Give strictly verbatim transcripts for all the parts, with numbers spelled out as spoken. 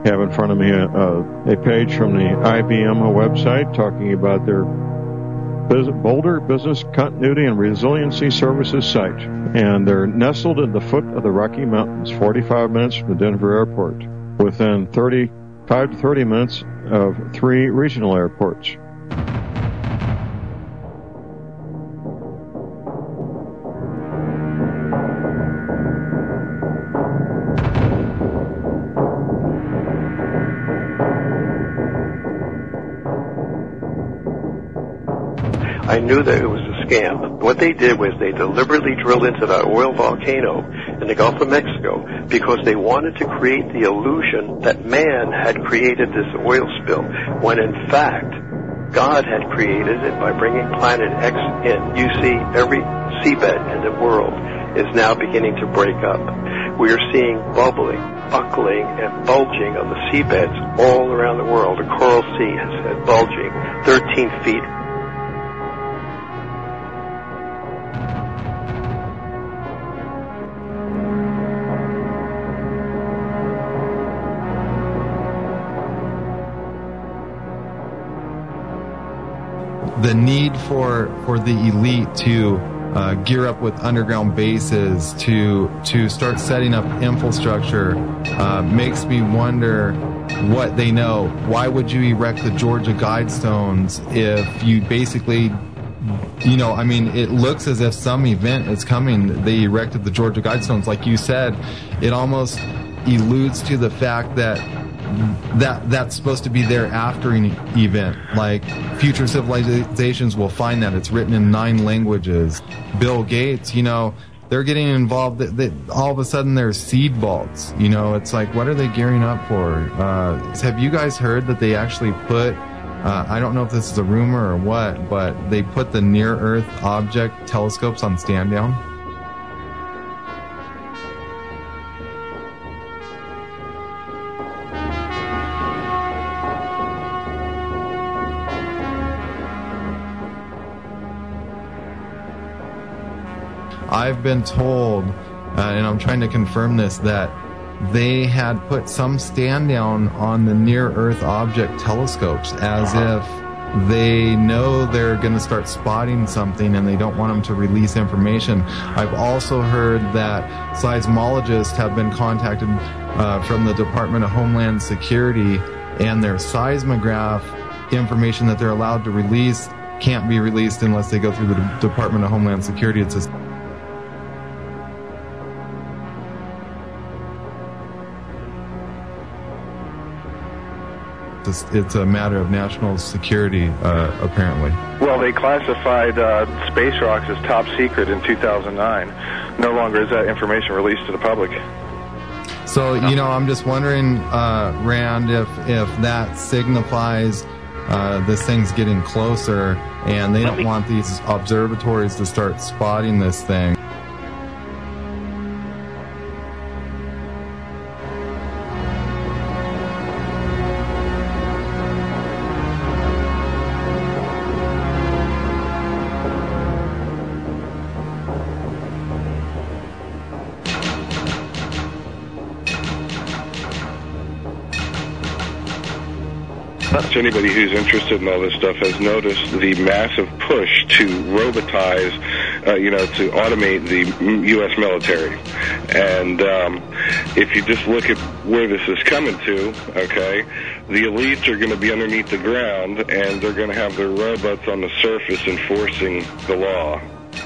have in front of me a, a, a page from the I B M website talking about their Boulder Business Continuity and Resiliency Services site. And they're nestled at the foot of the Rocky Mountains, forty-five minutes from the Denver airport, within thirty-five to thirty minutes of three regional airports. I knew that it was a scam. What they did was they deliberately drilled into the oil volcano in the Gulf of Mexico because they wanted to create the illusion that man had created this oil spill, when in fact, God had created it by bringing Planet X in. You see, every seabed in the world is now beginning to break up. We are seeing bubbling, buckling, and bulging of the seabeds all around the world. The Coral Sea is bulging thirteen feet. The need for for the elite to uh, gear up with underground bases, to to start setting up infrastructure, uh, makes me wonder what they know. Why would you erect the Georgia Guidestones if you basically, you know, I mean, it looks as if some event is coming. They erected the Georgia Guidestones. Like you said, it almost alludes to the fact that that that's supposed to be their after event. Like, future civilizations will find that. It's written in nine languages. Bill Gates, you know, they're getting involved. They, they, all of a sudden there's seed vaults. You know, it's like, what are they gearing up for? Uh, have you guys heard that they actually put, uh, I don't know if this is a rumor or what, but they put the near-Earth object telescopes on stand down? I've been told, uh, and I'm trying to confirm this, that they had put some stand down on the near-Earth object telescopes as if they know they're going to start spotting something and they don't want them to release information. I've also heard that seismologists have been contacted uh, from the Department of Homeland Security, and their seismograph information that they're allowed to release can't be released unless they go through the Department of Homeland Security. It's a It's a matter of national security, uh, apparently. Well, they classified uh, space rocks as top secret in two thousand nine. No longer is that information released to the public. So, you know, I'm just wondering, uh, Rand, if if that signifies uh, this thing's getting closer, and they don't want these observatories to start spotting this thing. Anybody who's interested in all this stuff has noticed the massive push to robotize, uh, you know, to automate the U S military. And um, if you just look at where this is coming to, okay, the elites are going to be underneath the ground, and they're going to have their robots on the surface enforcing the law.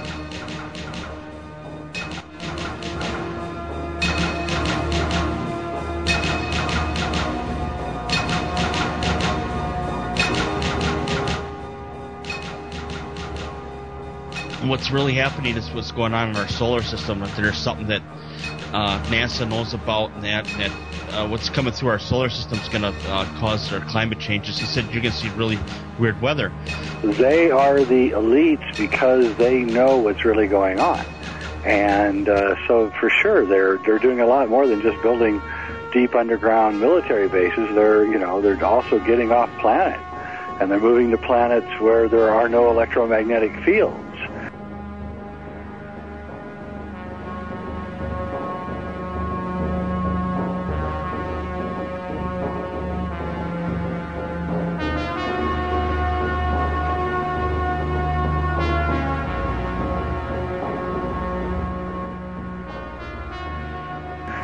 What's really happening is what's going on in our solar system. If there's something that uh, NASA knows about, and that, that uh, what's coming through our solar system is going to uh, cause our climate changes. He said you're going to see really weird weather. They are the elites because they know what's really going on, and uh, so for sure they're they're doing a lot more than just building deep underground military bases. They're you know they're also getting off planet, and they're moving to planets where there are no electromagnetic fields.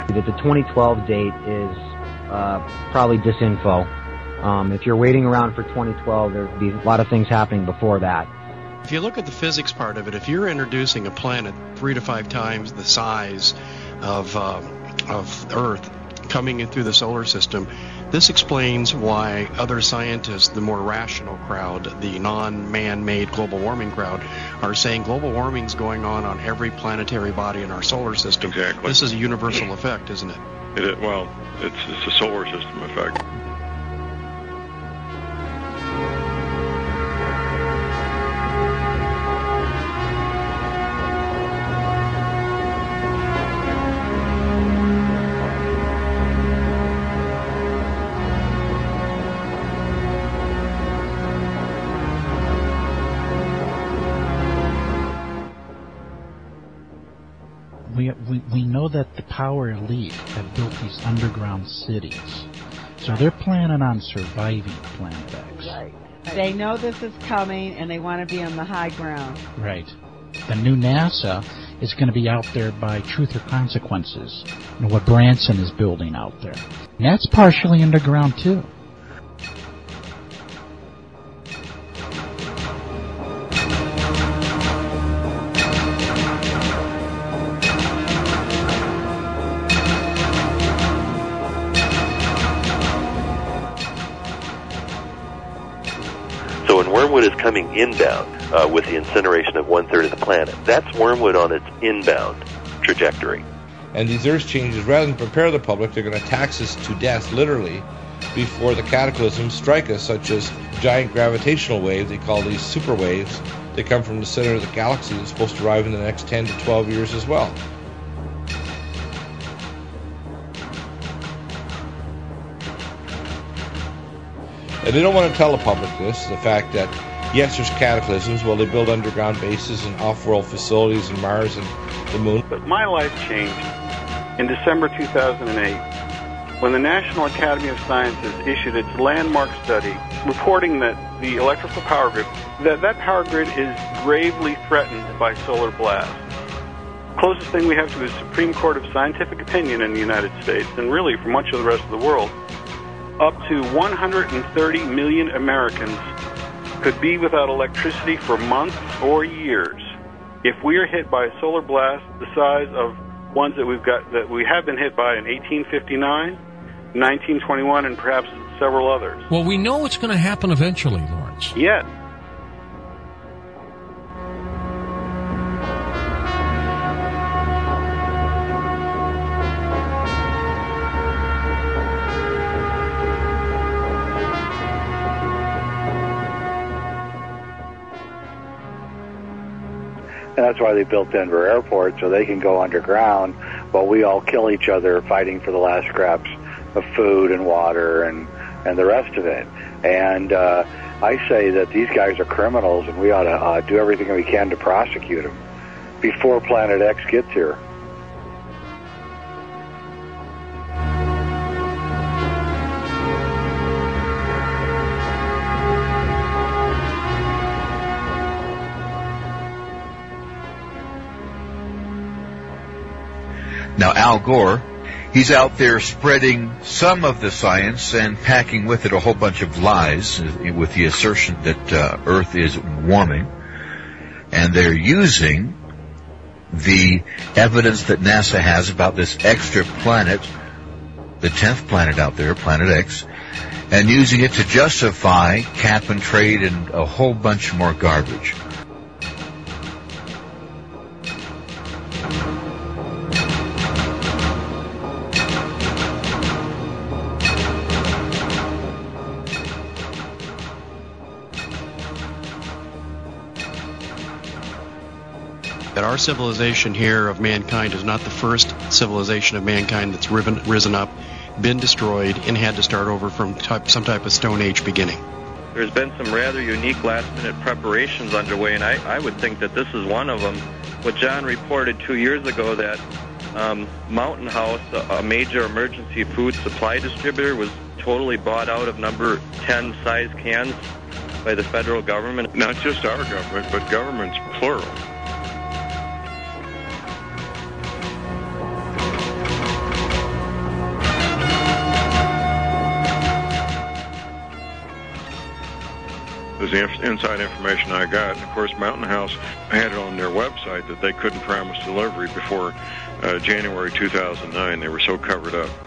That the twenty twelve date is uh, probably disinfo. Um, if you're waiting around for twenty twelve, there'll be a lot of things happening before that. If you look at the physics part of it, if you're introducing a planet three to five times the size of uh, of Earth coming in through the solar system, this explains why other scientists, the more rational crowd, the non-man-made global warming crowd, are saying global warming is going on on every planetary body in our solar system. Exactly. This is a universal effect, isn't it? It is, well, it's, it's a solar system effect. We, we, we know that the power elite have built these underground cities. So they're planning on surviving Planet X. Right. They know this is coming and they want to be on the high ground. Right. The new NASA is going to be out there by Truth or Consequences, you know, what Branson is building out there. And that's partially underground too. Wormwood is coming inbound uh, with the incineration of one-third of the planet. That's Wormwood on its inbound trajectory. And these Earth changes, rather than prepare the public, they're going to tax us to death, literally, before the cataclysms strike us, such as giant gravitational waves. They call these super waves. They come from the center of the galaxy. They're supposed to arrive in the next ten to twelve years as well. And they don't want to tell the public this, the fact that, yes, there's cataclysms. Well, they build underground bases and off-world facilities in Mars and the Moon. But my life changed in December two thousand eight when the National Academy of Sciences issued its landmark study reporting that the electrical power grid, that that power grid is gravely threatened by solar blast. Closest thing we have to is Supreme Court of Scientific Opinion in the United States, and really for much of the rest of the world. Up to one hundred thirty million Americans could be without electricity for months or years if we are hit by a solar blast the size of ones that we've got that we have been hit by in eighteen fifty-nine, nineteen twenty-one, and perhaps several others. Well, we know it's going to happen eventually, Lawrence. Yet. And that's why they built Denver Airport, so they can go underground while we all kill each other fighting for the last scraps of food and water and, and the rest of it. And uh, I say that these guys are criminals, and we ought to uh, do everything we can to prosecute them before Planet X gets here. Now, Al Gore, he's out there spreading some of the science and packing with it a whole bunch of lies with the assertion that uh, Earth is warming. And they're using the evidence that NASA has about this extra planet, the tenth planet out there, Planet X, and using it to justify cap and trade and a whole bunch more garbage. That our civilization here of mankind is not the first civilization of mankind that's riven, risen up, been destroyed, and had to start over from type, some type of Stone Age beginning. There's been some rather unique last-minute preparations underway, and I, I would think that this is one of them. What John reported two years ago, that um, Mountain House, a, a major emergency food supply distributor, was totally bought out of number ten size cans by the federal government. Not just our government, but governments plural. was the inf- inside information I got. And of course, Mountain House had it on their website that they couldn't promise delivery before uh, January two thousand nine. They were so covered up.